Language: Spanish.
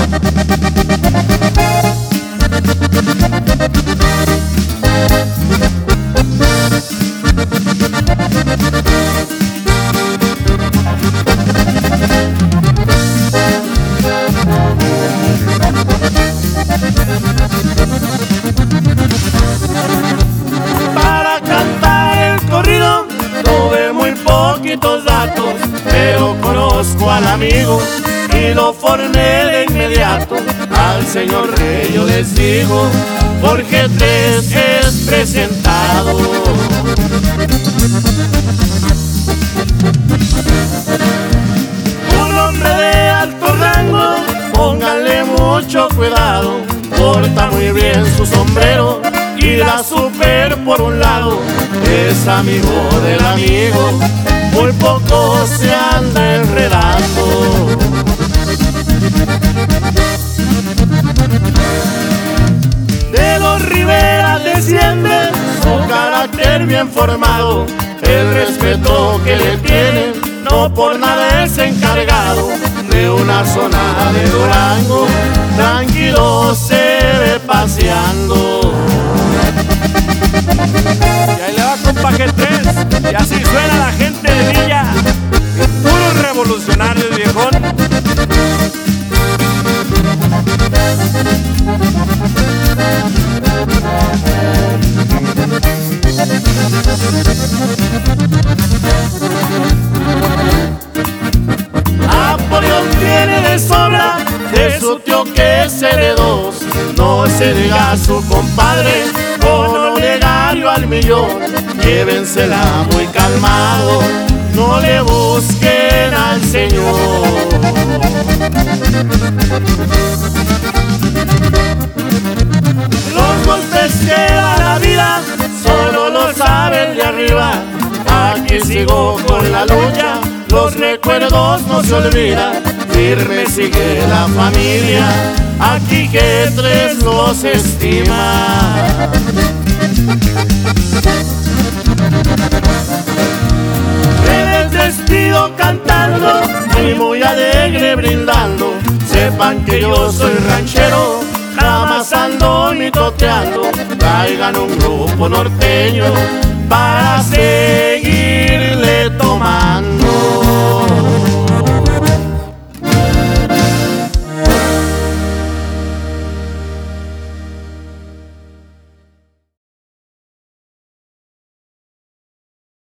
Para cantar el corrido tuve muy poquitos datos, pero conozco al amigo y lo formé de inmediato. Al señor rey yo les digo, Jorge Tres es presentado. Un hombre de alto rango, pónganle mucho cuidado, porta muy bien su sombrero y la super por un lado. Es amigo del amigo, muy poco se anda enredando. De los Rivera desciende su carácter bien formado, el respeto que le tienen no por nada es encargado. De una zona de Durango tranquilo se ve paseando. Y ahí le va compa G3, y así suena la gente de Villa, puros revolucionarios, viejón. Napoleón tiene de sobra de su tío que es heredó. No se diga a su compadre con Olegario al millón. Llévensela muy calmado, no le busquen al señor. Los golpes que da la vida solo lo sabe el de arriba. Aquí sigo con la lucha, los recuerdos no se olvidan. Firme sigue la familia, aquí G3 los estima. Me despido cantando y muy alegre brindando. Sepan que yo soy ranchero, jamás ando mitoteando. Traigan un grupo norteño para hacer